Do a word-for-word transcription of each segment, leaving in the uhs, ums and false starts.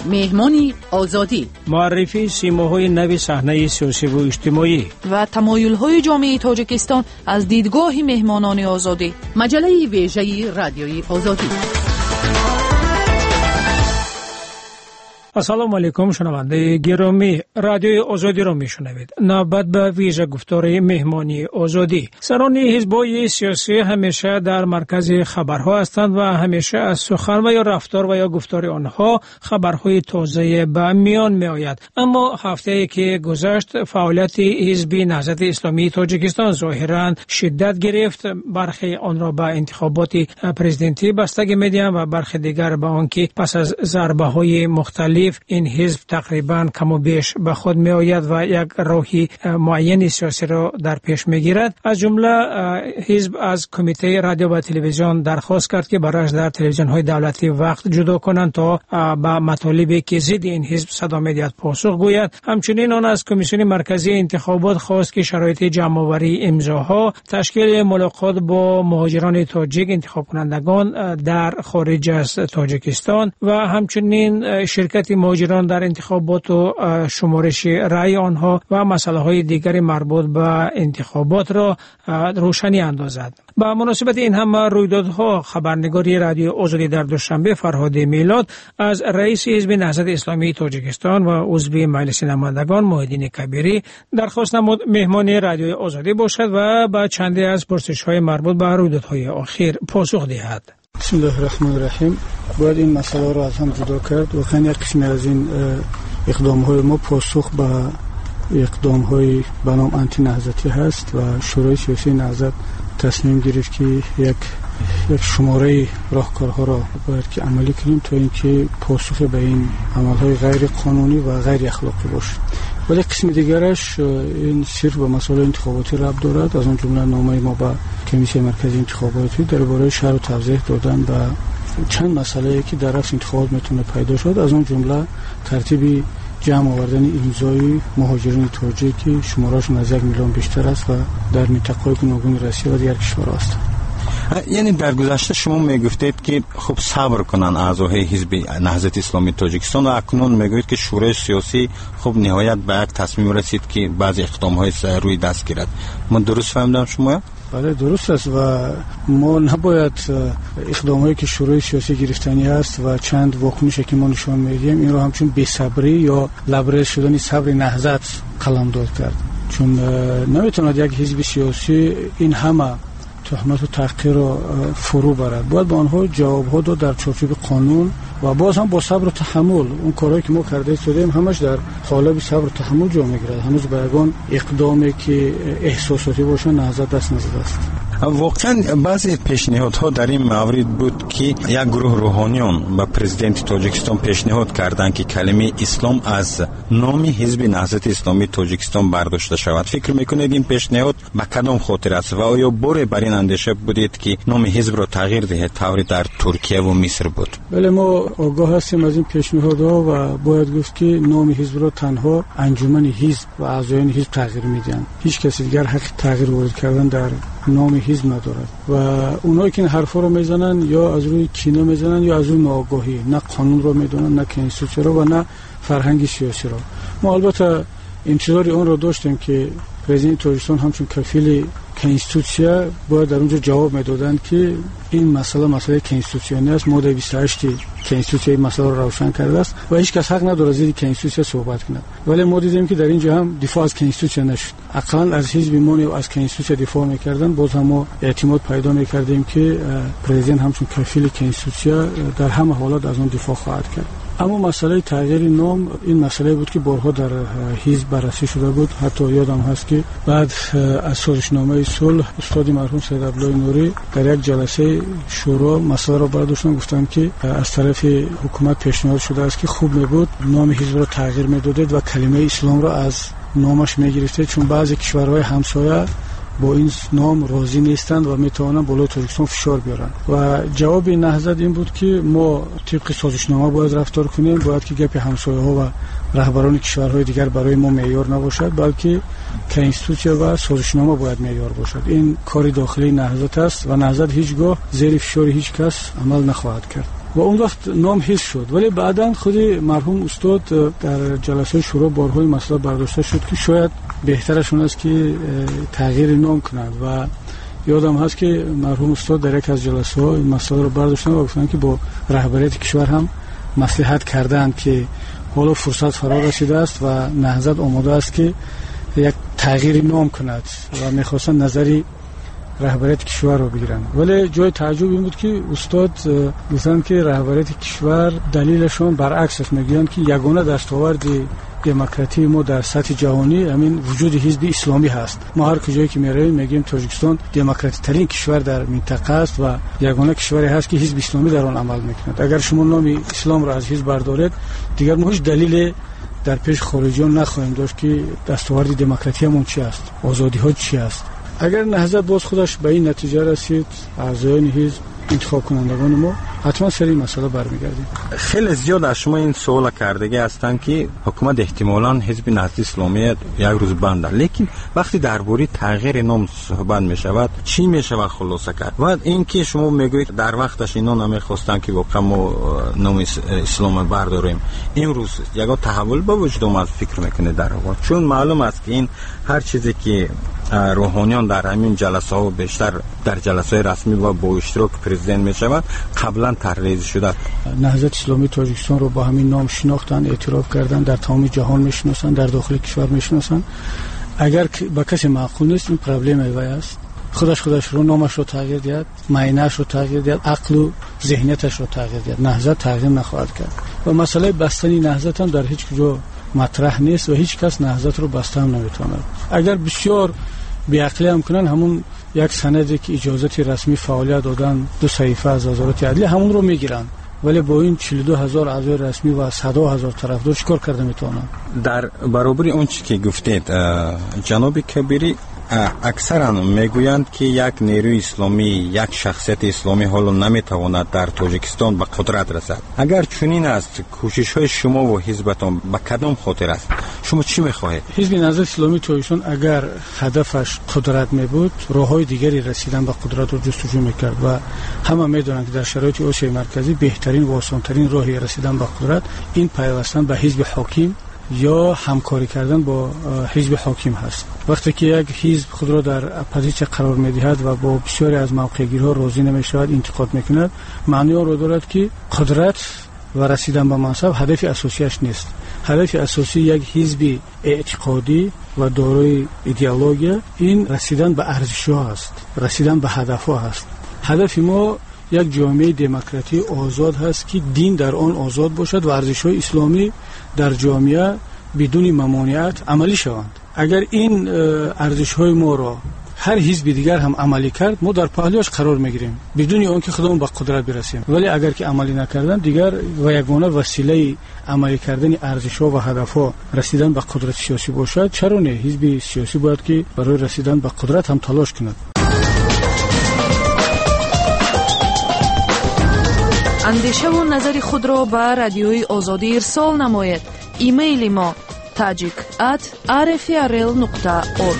مهمانی آزادی، معرفی سیماهای نو صحنه سیاسی و اجتماعی و تمایل‌های جامعه تاجیکستان از دیدگاه مهمانان آزادی. مجله ویژه رادیوی آزادی. السلام علیکم شنونده گرامی، رادیوی آزادی را میشنوید. نوبت به ویژه گفتار مهمانی آزادی. سران حزب‌های سیاسی همیشه در مرکز خبرها هستند و همیشه از سخن و یا رفتار و یا گفتار آنها خبرهای تازه به میان می آید. اما هفته‌ای که گذشت فعالیت حزب نهضت اسلامی تاجیکستان ظاهراً شدت گرفت. برخی آن را به انتخابات پرزیدنتی بستگی می‌دهند و برخی دیگر به آنکه پس از ضربه‌های مختلف این حزب تقریبا کم و بیش به خود می آید و یک راهی معین سیاسی را در پیش می گیرد. از جمله حزب از کمیته رادیو و تلویزیون درخواست کرد که برایش در تلویزیون های دولتی وقت جدا کنند تا به مطالبی که ضد این حزب صدا می دهد پاسخ گوید. همچنین آن از کمیسیون مرکزی انتخابات خواست که شرایط جمع آوری امضاها، تشکیل ملاقات با مهاجران تاجیک انتخاب کنندگان در خارج از تاجیکستان و همچنین شرکت مهاجران در انتخابات و شمارش رأی آنها و مسائل دیگر مربوط به انتخابات را روشنی اندازد. با مناسبت این همه رویدادها خبرنگاری رادیو آزادی در دوشنبه فرهاد میلاد از رئیس حزب نهضت اسلامی تاجیکستان و عضو مجلس نمایندگان محیدین کبیری درخواست نمود مهمان رادیو آزادی باشد و با چندی از پرسش‌های مربوط به رویدادهای اخیر پاسخ دهد. بسم الله الرحمن الرحیم. باید این مسئله را از هم جدا کرد. واقعا یک قسمی از این اقدام‌های ما پاسخ به اقدام‌های به نام آنتی نهضتی هست و شورای سیاسی نهضت تصمیم گرفت که یک یک شماره راهکارها را باید که عملی کنیم تا اینکه پاسخ به این عمل‌های غیر قانونی و غیر اخلاقی باشه. ولی قسم دیگرش این صرف به مسائل انتخاباتی ربط دارد. از اون جمله نامه ما به کمیسیون مرکزی انتخاباتی درباره شرح و توضیح دادن و چند مسئله که در رأس انتخابات میتونه پیدا شد، از اون جمله ترتیب جمع آوردن امضای مهاجرین تاجیک که شماره‌شون از یک میلیون بیشتر است و در منطقه‌های گوناگون روسیه و دیگر کشورها است. یعنی در گذشته شما میگفتید که خب صبر کنن اعضای حزب نهضت اسلامی تاجیکستان و اکنون میگوید که شورای سیاسی خب نهایت به یک تصمیم رسید که بعضی اقدام‌های روی دست گیرد. من درست فهمیدم شما؟ بله درست است و ما نباید اقدامایی که شورای سیاسی گرفتنی است و چند واکنشی که ما نشان میدیم این رو همچون بی‌صبری یا لبریز شدن صبر نهضت قلمداد کرد، چون نمیتواند یک حزب سیاسی این همه تهمت و تحقیر را فرو برد. باید به آنها جواب‌ها داد در چارچوب قانون و باز هم با صبر و تحمل. اون کارهایی که ما کرده شدیم همش در قالب صبر و تحمل جا میگیرد. هنوز به یگان اقدامی که احساساتی باشه نهضت دست نزده است. واقعا بعضی پیشنهادها در این مورد بود که یک گروه روحانیون به پرزیدنت تاجیکستان پیشنهاد کردند که کلمه اسلام از نام حزب نهضت اسلامی تاجیکستان برداشته شود. فکر میکنید این پیشنهاد به کدام خاطر است و آیا باره بر این اندیشه بودید که نام حزب را تغییر دهید طوری در ترکیه و مصر بود؟ بله ما آگاه هستیم از این پیشنهادها و باید گفت که نام حزب را تنها انجمن حزب و اعضایان حزب تغییر میدن. هیچ کسی دیگر حق تغییر وارد کردن در نام حزب ندارد و اونایی که این حرفا رو میزنن یا از روی کینه میزنن یا از روی ناآگاهی، نه قانون رو میدونن نه کنستیتوسیون رو و نه فرهنگ سیاسی رو. ما البته انتظار اون رو داشتیم که پرزیدنت تاجیکستان همچون کفیل کنستیتوسیون باید در اونجا جواب میدادن که این مسئله مسئله کنستیتوسیونی است. ماده بیست و هشت کنستیتوسیون این مسئله رو روشن کرده است و هیچ کس حق نداره زیر کنستیتوسیون صحبت کنه. ولی ما دیدیم که در اینجا هم دفاع از کنستیتوسیون نشد. اقلا از حزب ما و از کنستیتوسیون دفاع میکردن. باز هم ما اعتماد پیدا میکردیم که پرزیدنت همچون کفیل کنستیتوسیون در همه حالات از اون دفاع خواهد کرد. اما مسئله تغییر نام این مسئله بود که بارها در حزب بررسی شده بود. حتی یادم هست که بعد از سازشنامه صلح استاد مرحوم سید عبدالله نوری در یک جلسه شورا مسئله را برداشتن، گفتن که از طرف حکومت پیشنهاد شده است که خوب می بود نام حزب را تغییر میدادید و کلمه اسلام را از نامش میگرفتید، چون بعضی کشورهای همسایه با این نام راضی نیستند و میتوانند بالای تاجیکستان فشار بیارن. و جواب نهضت این بود که ما طبق سازشنامه باید رفتار کنیم، باید که گپ همسایه ها و رهبران کشورهای دیگر برای ما معیار نباشد، بلکه کنستیتوسیون و سازشنامه باید معیار باشد. این کاری داخلی نهضت است و نهضت هیچگاه زیر فشار هیچ کس عمل نخواهد کرد. و اون وقت نام حفظ شد. ولی بعداً خود مرحوم استاد در جلسه شورا بارهای مسئله برداشته شد که شاید بهترشون است که تغییر نام کنند و یادم هست که مرحوم استاد در یک از جلسه ها این مسئله رو برداشتن و گفتن که با رهبریت کشور هم مصلحت کردند که حالا فرصت فرا رسیده است و نهضت آماده است که یک تغییر نام کند و میخواستن نظری رهبریت کشور رو بگیرن. ولی جای تعجب این بود که استاد گفتن که رهبریت کشور دلیلشون برعکس است، میگن که یگانه دستاورد دموکراسی ما در سطح جهانی همین وجود حزب اسلامی هست. ما هر کجایی که میرویم میگیم تاجیکستان دموکراتیک ترین کشور در منطقه است و یگانه کشوری هست که حزب اسلامی در آن عمل میکند. اگر شما نام اسلام را از حزب بردارید دیگر ما هیچ دلیل در پیش خارجیان نخواهیم داشت که دستاورد دموکراسی مون چی است، آزادی ها چی است. اگر نهضت باز خودش به این نتیجه رسید اعضایان حزب انتخاب کنندگان ما حتما سر این مسئله برمیگردیم. خیلی زیاد از شما این سوال کردگی هستند که حکومت احتمالاً حزب نهضت اسلامی یک روز بنده، لیکن وقتی درباره تغییر نام صحبت می شود چی می شود خلاصه کرد؟ و این که شما میگویید در وقتش اینا نمیخواستن که واقعا ما نام اسلام برداریم، این روز یک تحول به وجود اومد فکر میکنه در واقع، چون معلوم است که این هر چیزی که روحانیان در همین جلسه ها بیشتر در جلسه رسمی و با اشتراک پرزیدنت می شود قبلا تحریز شده. نهضت اسلامی تاجیکستان رو با همین نام شناختن، اعتراف کردن، در تمام جهان میشناسن، در داخل کشور میشناسن. اگر با کسی معقول نیست این پرابلم ایوای است، خودش خودش رو نامش رو تغییر داد، معینه‌اش رو تغییر داد، عقل و ذهنیتش رو تغییر داد، نهضت تغییر نخواهد کرد. و مسئله بستنی نهضت هم در هیچ کجا مطرح نیست و هیچ کس نهضت رو بسته هم نمیتواند. اگر بسیار بی‌عقلی هم کنن همون یک سندی که اجازه رسمی فعالیت دادن دو صحیفه از وزارت عدلیه همون رو میگیرن، ولی با این چهل و دو هزار اعضای رسمی و صد هزار طرفدار چیکار کرده میتونن؟ در برابر اون چیزی که گفتید جناب کبیری، اکثرا میگویند که یک نیروی اسلامی، یک شخصیت اسلامی حالا نمیتواند در تاجیکستان به قدرت رسد. اگر چنین است کوشش های شما و حزبتان به کدام خاطر است؟ شما چی میخواهید؟ حزب نهضت اسلامی تاجیکستان اگر هدفش قدرت میبود راههای دیگری رسیدن به قدرت رو جستجو میکرد و همه میدونن که در شرایط آسیای مرکزی بهترین و آسانترین راهی رسیدن به قدرت این پیوستن به حزب حاکم یا همکاری کردن با حزب حاکم هست. وقتی که یک حزب خود را در اپوزیسیون قرار می‌دهد و با بسیاری از موقع‌گیری‌ها راضی نمی‌شود، انتقاد می‌کند، معنی آن را دارد که قدرت و رسیدن به منصب هدف اساسیش نیست. هدف اساسی یک حزب اعتقادی و دارای ایدئولوژی این رسیدن به ارزش‌ها است، رسیدن به هدف‌ها است. هدف ما یک جامعه دموکراتی آزاد هست که دین در آن آزاد باشد و ارزش‌های اسلامی در جامعه بدون ممانعت عملی شوند. اگر این ارزش‌های ما را هر حزب دیگر هم عملی کرد ما در پهلوش قرار میگیریم بدون آنکه خودمون به قدرت برسیم. ولی اگر که عملی نکردن دیگر و یگانه وسیله عملی کردن ارزش‌ها و هدف‌ها رسیدن به قدرت سیاسی باشد، چرا نه حزب سیاسی باید که برای رسیدن به قدرت هم تلاش کند. اندیشه و نظر خود را به رادیوی آزادی ارسال نماید. ایمیل ما تاجیک ات آر اف ار ال نقطه اورگ.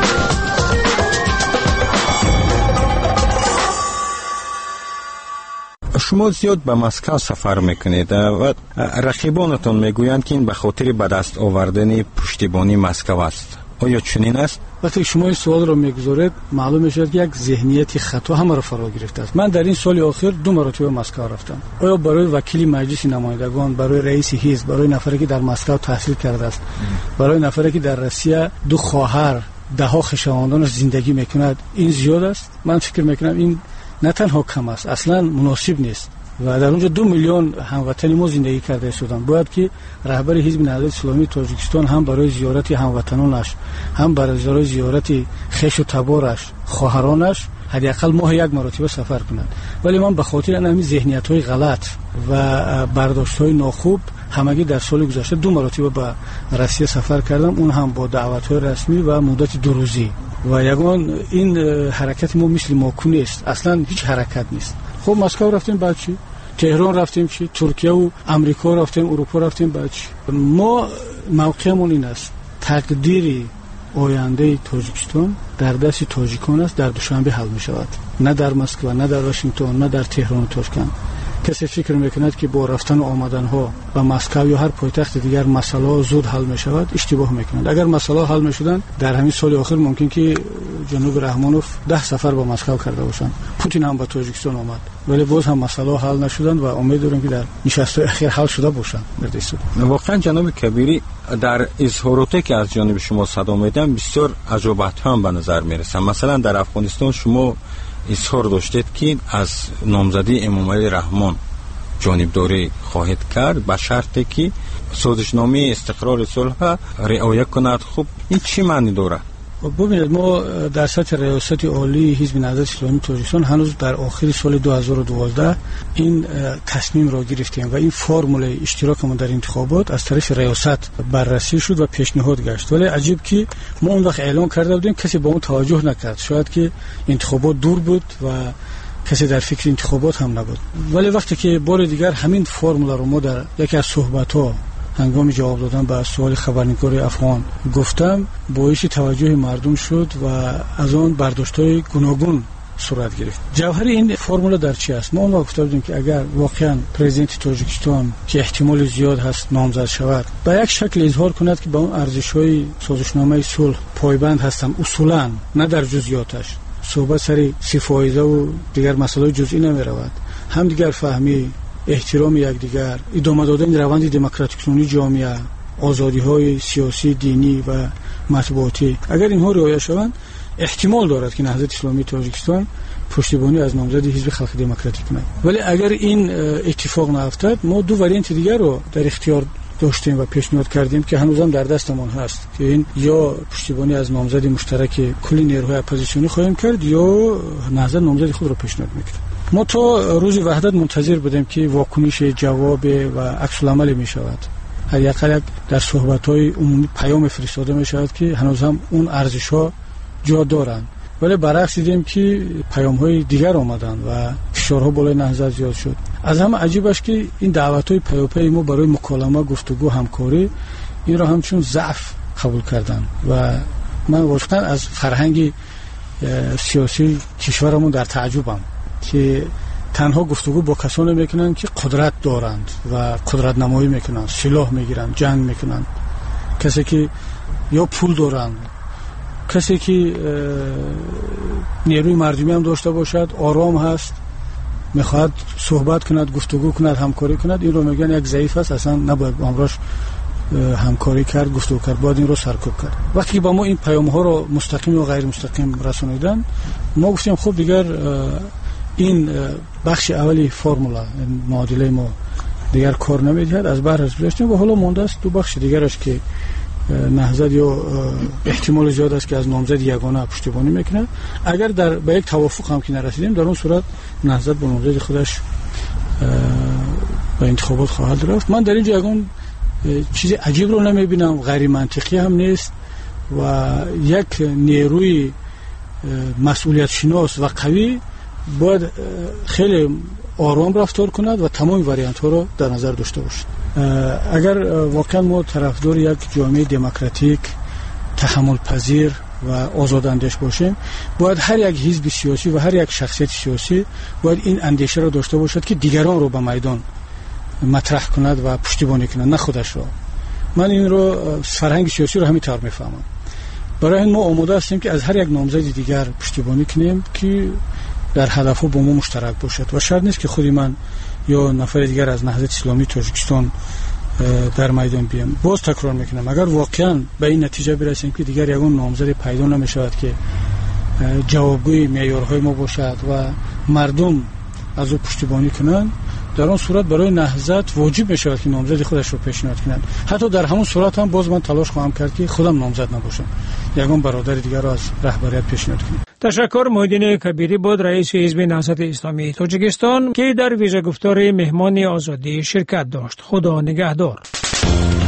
شما زیاد به مسکو سفر میکنید و رقیبانتون میگویند که این به خاطر به دست آوردن پشتیبانی مسکو است. آیا چنین است؟ وقتی شما این سوال رو میگذارید معلوم میشه که یک ذهنیت خطا همه رو فرا گرفته است. من در این سال آخر دو مرتبه مسکو رفتم. آیا برای وکیل مجلس نمایندگان، برای رئیس حزب، برای نفری که در مسکو تحصیل کرده است، برای نفری که در روسیه دو خواهر، ده ها خویشاوندان زندگی میکند، این زیاد است؟ من فکر میکنم این نه تنها کم است، اصلا مناسب نیست. و در اونجا دو میلیون هموطن ما زندگی کرده شدن. باید که رهبر حزب نهضت اسلامی تاجیکستان هم برای زیارت هموطنانش، هم برای زیارت خویش و تبارش، خواهرانش حداقل ماه یک مرتبه سفر کنند. ولی من به خاطر همین ذهنیت‌های غلط و برداشت‌های ناخوب همگی در سال گذشته دو مرتبه به روسیه سفر کردم، اون هم با دعوت‌های رسمی و مدت دو روزی. و یگان این حرکت ما مثل ماکو نیست، اصلا هیچ حرکت نیست. خب مسکو رفتیم بعد چی؟ تهران رفتیم چی؟ ترکیه و امریکا رفتیم، اروپا رفتیم بعد چی؟ ما موقعمون این است، تقدیر آینده تاجیکستان در دست تاجیکان است، در دوشنبه حل می شود، نه در مسکو، نه در واشنگتن، نه در تهران و تاشکند. کسی فکر میکند که با رفتن و آمدن ها به مسکو یا هر پایتخت دیگر مسئله زود حل میشود اشتباه میکنند. اگر مسئله حل میشدن در همین سال آخر ممکن که جناب رحمانوف ده سفر به مسکو کرده باشند، پوتین هم به تاجیکستان آمد، ولی باز هم مسئله حل نشدند و امید دارم که در نشست اخیر حل شده باشند. واقعا جناب کبیری در اظهاراتی که از جانب شما صدا میدم بسیار عجوبت هم به نظر میرسه. مثلا در افغانستان شما اظهار داشتید که از نامزدی امامعلی رحمان جانبداری خواهد کرد به شرطی که سازشنامه استقرار صلح رعایت کند. خب این چی معنی داره؟ ببینید ما در سطح ریاست عالی حزب نهضت اسلامی تاجیکستان هنوز در آخر سال دو هزار و دوازده این تصمیم را گرفتیم و این فرمول اشتراک ما در انتخابات از طرف ریاست بررسی شد و پیشنهاد گشت. ولی عجیب که ما اون وقت اعلام کرده بودیم، کسی با اون توجه نکرد. شاید که انتخابات دور بود و کسی در فکر انتخابات هم نبود. ولی وقتی که بار دیگر همین فرمول رو ما در یکی از صحبت‌ها هنگام جواب دادن به سوال خبرنگار افغان گفتم، باعث توجه مردم شد و از آن برداشت‌های گوناگون صورت گرفت. جوهر این فرمول در چی است؟ ما اون وقت گفتیم که اگر واقعا پرزیدنت تاجیکستان که احتمال زیاد هست نامزد شود، به یک شکل اظهار کند که به اون ارزش‌های سازشنامه صلح پایبند هستم اصولاً، نه در جزئیاتش. صحبت سری سیفایزه و دیگر مسائل جزئی نمی‌رود. هم دیگر فهمی، احترام یکدیگر، ادامه دادن روند دموکراتیک کنی جامعه، آزادی‌های سیاسی، دینی و مطبوعاتی، اگر اینها رعایت شوند احتمال دارد که نهضت اسلامی تاجیکستان پشتیبانی از نامزد حزب خلق دموکراتیک کند. ولی اگر این اتفاق نیفتد، ما دو واریانت دیگر رو در اختیار داشتیم و پیشنهاد کردیم که هنوزم در دستمان هست که این یا پشتیبانی از نامزد مشترک کلی نیروهای اپوزیسیونی خواهیم کرد یا نهضت نامزد خود رو پیشنهاد می‌کنیم. ما تا روز وحدت منتظر بودیم که واکنش، جواب و عکس العمل می شود. هر یک در صحبت‌های عمومی پیام فرستاده می شود که هنوز هم اون ارزش‌ها جا دارند. ولی برعکس دیدیم که پیام‌های دیگر آمدند و فشارها بالای نهضت زیاد شد. از همه عجیب است که این دعوت‌های پیاپی ما برای مکالمه، گفتگو، همکاری این را همچون ضعف قبول کردند و من واقعا از فرهنگ سیاسی کشورمون در تعجبم که تنها گفتگو با کسانی میکنن که قدرت دارند و قدرت نمایی میکنن، سلاح میگیرن، جنگ میکنن، کسی که یا پول دارند، کسی که نیروی مردمی هم داشته باشد، آرام هست، میخواد صحبت کند، گفتگو کند، همکاری کند، این رو میگن یک ضعیف است، اصلا نباید با امراش همکاری کرد، گفتگو کرد، باید این رو سرکوب کرد. وقتی با ما این پیام ها رو مستقیم و غیر مستقیم رسانیدن، ما گفتیم خب دیگر این بخش اولی فرمولا معادله ما دیگر کار نمیدهد، از بر گذاشتیم و حالا مونده است دو بخش دیگرش که نهضت یا احتمال زیاد است که از نامزد یگانه پشتیبانی میکنه. اگر در به یک توافق هم که نرسیدیم، در اون صورت نهضت با نامزد خودش به انتخابات خواهد رفت. من در اینجا یگان چیز عجیب رو نمیبینم، غیر منطقی هم نیست و یک نیروی مسئولیت شناس و قوی باید خیلی آرام رفتار کند و تمام واریانت ها رو در نظر داشته باشد. اگر واقعا ما طرفدار یک جامعه دموکراتیک، تحمل پذیر و آزاداندیش باشیم، باید هر یک حزب سیاسی و هر یک شخصیت سیاسی باید این اندیشه را داشته باشد که دیگران رو به میدان مطرح کند و پشتیبانی کند، نه خودش را. من این رو فرهنگ سیاسی رو همین طور میفهمم. برای این ما آماده هستیم که از هر یک نامزد دیگر پشتیبانی کنیم که در هدفها با ما مشترک باشد و شرط نیست که خودی من یا نفر دیگر از نهضت اسلامی تاجیکستان در میدان بیام. باز تکرار میکنم، اگر واقعا به این نتیجه برسیم که دیگر یگان نامزد پیدا نمیشود که جوابگوی معیارهای ما باشد و مردم از او پشتیبانی کنند، در اون صورت برای نهضت واجب میشود که نامزد خودش رو پیشنهاد کنند. حتی در همون صورت هم باز من تلاش خواهم کرد که خودم نامزد نباشم، یگان برادر دیگر رو از رهبریت پیشنهاد کنم. تشکر. محیدین کبیری بود، رئیس حزب نهضت اسلامی تاجیکستان که در ویژه گفتار مهمان آزادی شرکت داشت. خدا نگهدار.